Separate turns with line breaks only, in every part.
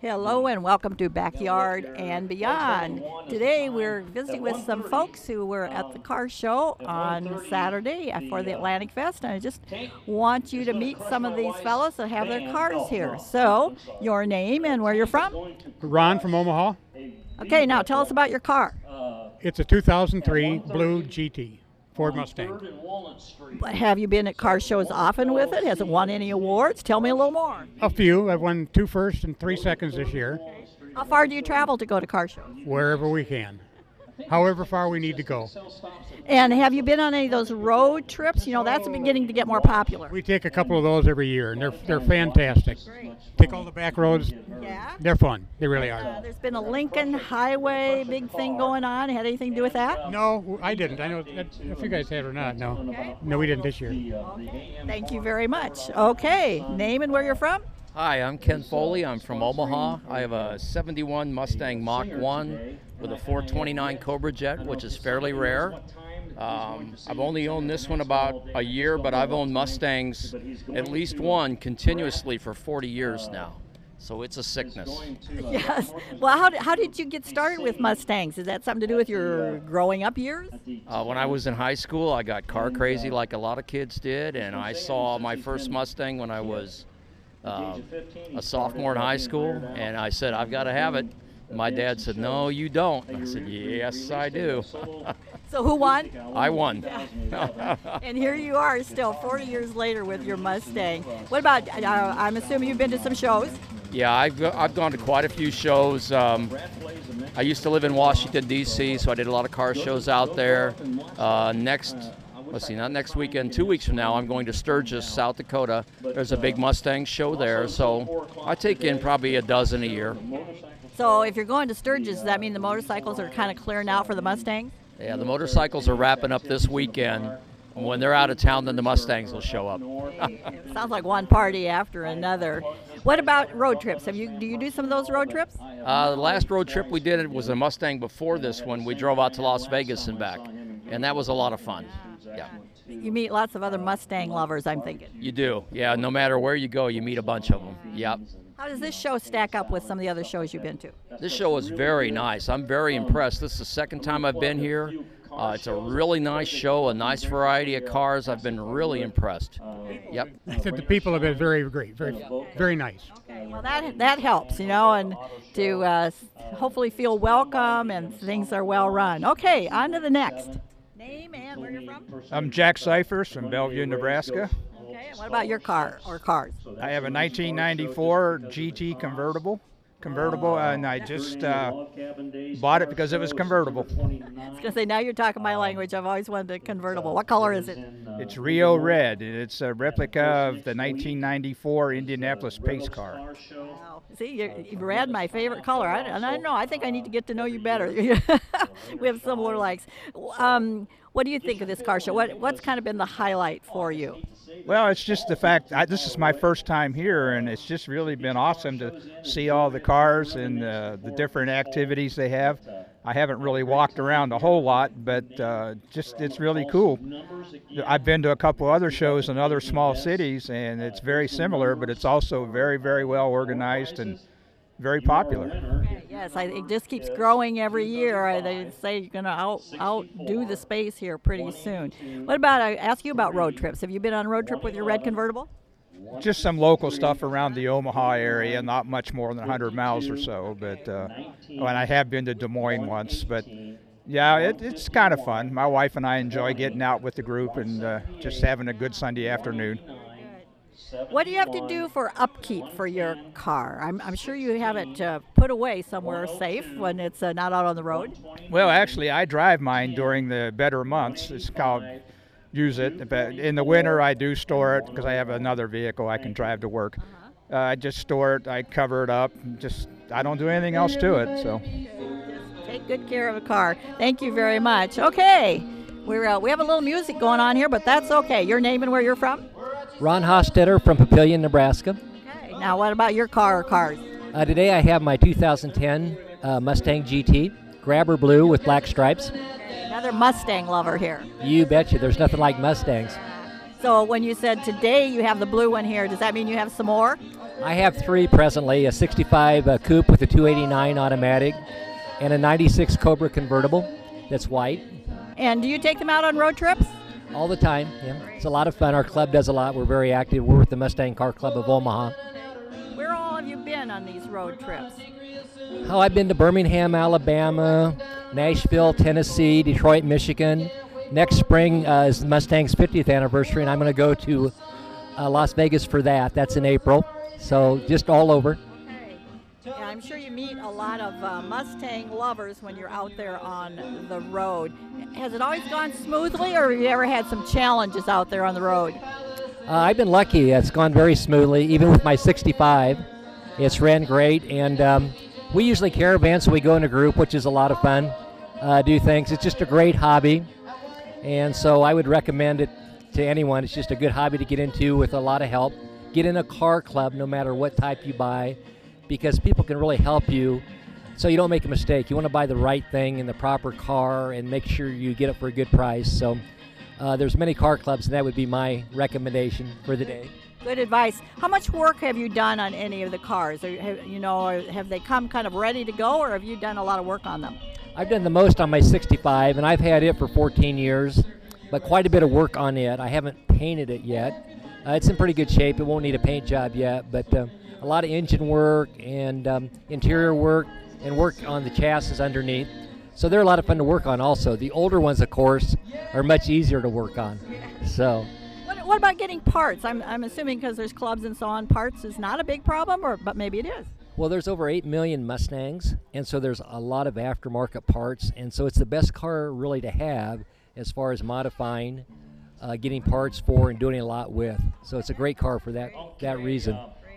Hello and welcome to Backyard and Beyond. Today we're visiting with some folks who were at the car show on Saturday for the Atlantic Fest, and I just want you to meet some of these fellows that have their cars here. So, your name and where you're from?
Ron from Omaha.
Okay, now tell us about your car.
It's a 2003 Blue GT Ford Mustang.
But have you been at car shows often with it? Has it won any awards? Tell me a little more.
A few. I've won 2 firsts and 3 seconds this year,
How far do you travel to go to car shows?
wherever we can, however far we need to go.
And have you been on any of those road trips? You know, that's beginning to get more popular.
We take a couple of those every year, and they're fantastic. Take all the back roads.
Yeah.
They're fun. They really are.
There's been a Lincoln Highway big thing going on. Had anything to do with that?
No, I didn't. I know if you guys have or not. No, no, we didn't this year.
Thank you very much. Okay, name and where you're from?
Hi, I'm Ken Foley. I'm from Omaha. I have a 71 Mustang Mach 1 with a 429 Cobra Jet, which is fairly rare. I've only owned this one about a year, but I've owned Mustangs, at least one, continuously for 40 years now. So it's a sickness.
Yes. Well, how did you get started with Mustangs? Is that something to do with your growing up years?
When I was in high school, I got car crazy like a lot of kids did, and I saw my first Mustang when I was a sophomore in high school, and I said, I've got to have it. My dad said, no, you don't. I said, yes, I do.
So who won?
I won.
And here you are still 40 years later with your Mustang. What about, I'm assuming you've been to some shows?
Yeah, I've gone to quite a few shows. I used to live in Washington, D.C., so I did a lot of car shows out there. Not next weekend, 2 weeks from now, I'm going to Sturgis, South Dakota. There's a big Mustang show there, so I take in probably a dozen a year.
So if you're going to Sturgis, does that mean the motorcycles are kind of clearing out for the Mustangs?
Yeah, the motorcycles are wrapping up this weekend. When they're out of town, then the Mustangs will show up.
Sounds like one party after another. What about road trips? Do you do some of those road trips?
The last road trip we did was a Mustang before this one. We drove out to Las Vegas and back, and that was a lot of fun. Yeah.
You meet lots of other Mustang lovers, I'm thinking.
You do. Yeah, no matter where you go, you meet a bunch of them. Yep.
How does this show stack up with some of the other shows you've been to?
This show is very nice. I'm very impressed. This is the second time I've been here. It's a really nice show, a nice variety of cars. I've been really impressed. Yep.
I said the people have been very great, very, very nice.
Okay, well that helps, you know, and to hopefully feel welcome and things are well run. Okay, on to the next. Name and where you're from?
I'm Jack Cyphers from Bellevue, Nebraska.
Okay, and what about your car or cars?
I have a 1994 GT convertible, and I just bought it because it was convertible.
I was going to say, now you're talking my language. I've always wanted a convertible. What color is it?
It's Rio Red. It's a replica of the 1994 Indianapolis pace car.
Wow. See, red, my favorite color. I don't know. I think I need to get to know you better. We have similar likes. What do you think of this car show? What's kind of been the highlight for you?
Well, it's just the fact this is my first time here, and it's just really been awesome to see all the cars and the different activities they have. I haven't really walked around a whole lot, but it's really cool. I've been to a couple other shows in other small cities, and it's very similar, but it's also very, very well organized and very popular.
Yes, it just keeps growing every year. They say you're going to outdo the space here pretty soon. What about, I ask you about road trips. Have you been on a road trip with your red convertible?
Just some local stuff around the Omaha area, not much more than 100 miles or so. But and I have been to Des Moines once. But yeah, it's kind of fun. My wife and I enjoy getting out with the group and just having a good Sunday afternoon.
What do you have to do for upkeep for your car? I'm sure you have it put away somewhere safe when it's not out on the road.
Well, actually, I drive mine during the better months. It's called use it. But in the winter, I do store it because I have another vehicle I can drive to work. I just store it. I cover it up. I don't do anything else to it. So
take good care of a car. Thank you very much. Okay, we have a little music going on here, but that's okay. Your name and where you're from?
Ron Hostetter from Papillion, Nebraska.
Okay. Now, what about your car or cars?
Today I have my 2010 Mustang GT, Grabber Blue with black stripes.
Another Mustang lover here.
You betcha. There's nothing like Mustangs.
So when you said today you have the blue one here, does that mean you have some more?
I have three presently, a 65 coupe with a 289 automatic and a 96 Cobra convertible that's white.
And do you take them out on road trips?
All the time, yeah. It's a lot of fun. Our club does a lot. We're very active. We're with the Mustang Car Club of Omaha.
Where all have you been on these road trips?
Oh, I've been to Birmingham, Alabama, Nashville, Tennessee, Detroit, Michigan. Next spring is Mustang's 50th anniversary, and I'm going to go to Las Vegas for that. That's in April. So just all over.
Okay. Yeah, I'm sure you meet a lot of Mustang lovers when you're out there on the road. Has it always gone smoothly, or have you ever had some challenges out there on the road?
I've been lucky. It's gone very smoothly, even with my 65. It's ran great, and we usually caravan, so we go in a group, which is a lot of fun, do things. It's just a great hobby, and so I would recommend it to anyone. It's just a good hobby to get into with a lot of help. Get in a car club, no matter what type you buy, because people can really help you so you don't make a mistake. You want to buy the right thing in the proper car and make sure you get it for a good price. So there's many car clubs, and that would be my recommendation for the day.
Good advice. How much work have you done on any of the cars? Have they come kind of ready to go, or have you done a lot of work on them?
I've done the most on my 65, and I've had it for 14 years, but quite a bit of work on it. I haven't painted it yet. It's in pretty good shape. It won't need a paint job yet, but a lot of engine work and interior work and work on the chassis underneath. So they're a lot of fun to work on also. The older ones, of course, are much easier to work on. So.
What about getting parts? I'm assuming because there's clubs and so on, parts is not a big problem, but maybe it is.
Well, there's over 8 million Mustangs, and so there's a lot of aftermarket parts, and so it's the best car really to have as far as modifying, getting parts for, and doing a lot with. So it's a great car for that reason.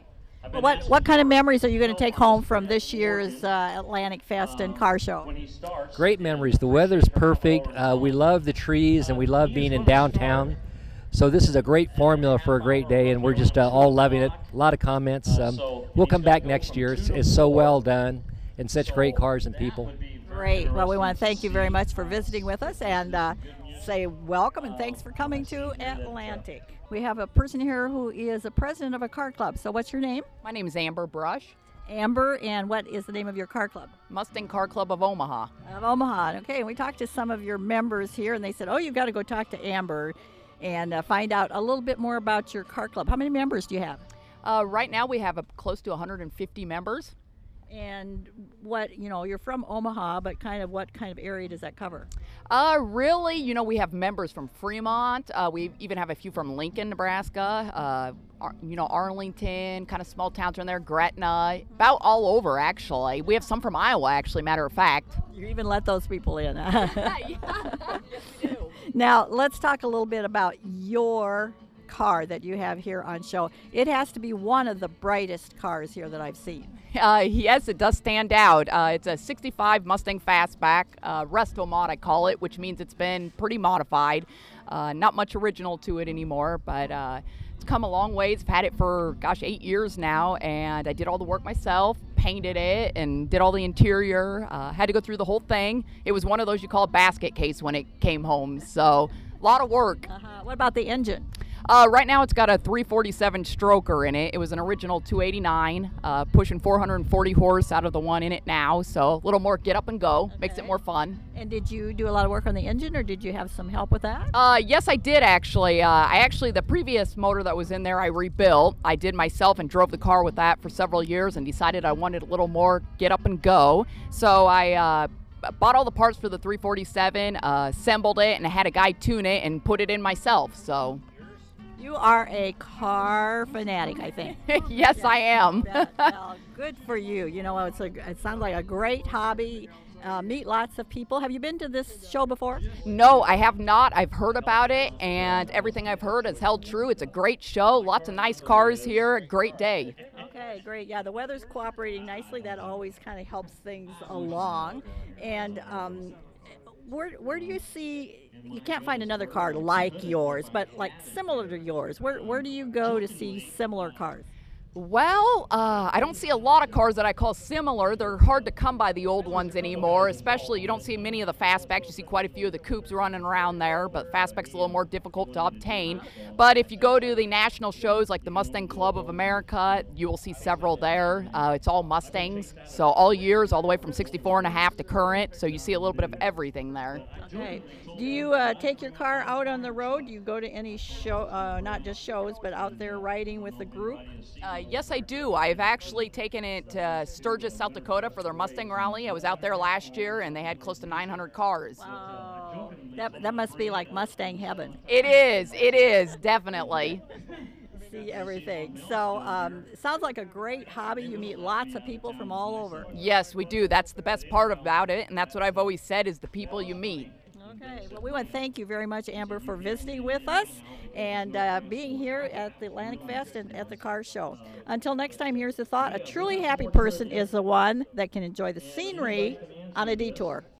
Well, what kind of memories are you going to take home from this year's Atlantic Fest and Car Show?
Great memories. The weather's perfect. We love the trees, and we love being in downtown. So this is a great formula for a great day, and we're just all loving it. A lot of comments. We'll come back next year. It's so well done, and such great cars and people.
Great. Well, we want to thank you very much for visiting with us, and say welcome and thanks for coming to Atlantic. We have a person here who is a president of a car club. So what's your name?
My name is Amber Brush.
Amber, and what is the name of your car club?
Mustang Car Club of Omaha.
Of Omaha. Okay, and we talked to some of your members here, and they said, oh, you've got to go talk to Amber and find out a little bit more about your car club. How many members do you have?
Right now we have close to 150 members.
And you're from Omaha, but what kind of area does that cover?
Really, we have members from Fremont. We even have a few from Lincoln, Nebraska. Arlington, kind of small towns around there, Gretna, about all over, actually. We have some from Iowa, actually, matter of fact.
You even let those people in.
Yes, we do.
Now, let's talk a little bit about your car that you have here on show. It has to be one of the brightest cars here that I've seen.
Yes, it does stand out. It's a 65 Mustang Fastback, Resto Mod I call it, which means it's been pretty modified. Not much original to it anymore, but it's come a long ways. I've had it for, 8 years now, and I did all the work myself, painted it, and did all the interior. Had to go through the whole thing. It was one of those you call a basket case when it came home, so a lot of work.
What about the engine?
Right now it's got a 347 stroker in it. It was an original 289, pushing 440 horse out of the one in it now, so a little more get up and go. Makes it more fun.
And did you do a lot of work on the engine, or did you have some help with that?
Yes, I did actually. The previous motor that was in there I rebuilt. I did myself and drove the car with that for several years and decided I wanted a little more get up and go. So I bought all the parts for the 347, assembled it, and I had a guy tune it and put it in myself, so...
You are a car fanatic, I think.
Yes, I am.
Well, good for you. It sounds like a great hobby. Meet lots of people. Have you been to this show before?
No, I have not. I've heard about it, and everything I've heard has held true. It's a great show. Lots of nice cars here. A great day.
Okay, great. Yeah, the weather's cooperating nicely. That always kind of helps things along. And where do you see? You can't find another car like yours, but like similar to yours. Where do you go to see similar cars?
Well, I don't see a lot of cars that I call similar. They're hard to come by, the old ones anymore, especially you don't see many of the fastbacks. You see quite a few of the coupes running around there, but fastback's a little more difficult to obtain. But if you go to the national shows like the Mustang Club of America, you will see several there. It's all Mustangs, so all years, all the way from 64 and a half to current, so you see a little bit of everything there.
Okay. Do you take your car out on the road? Do you go to any show, not just shows, but out there riding with the group?
Yes, I do. I've actually taken it to Sturgis, South Dakota for their Mustang rally. I was out there last year, and they had close to 900 cars.
Oh, that must be like Mustang heaven.
It is, definitely.
See everything. So sounds like a great hobby. You meet lots of people from all over.
Yes, we do. That's the best part about it, and that's what I've always said is the people you meet.
Okay, well, we want to thank you very much, Amber, for visiting with us and being here at the Atlantic Fest and at the car show. Until next time, here's the thought. A truly happy person is the one that can enjoy the scenery on a detour.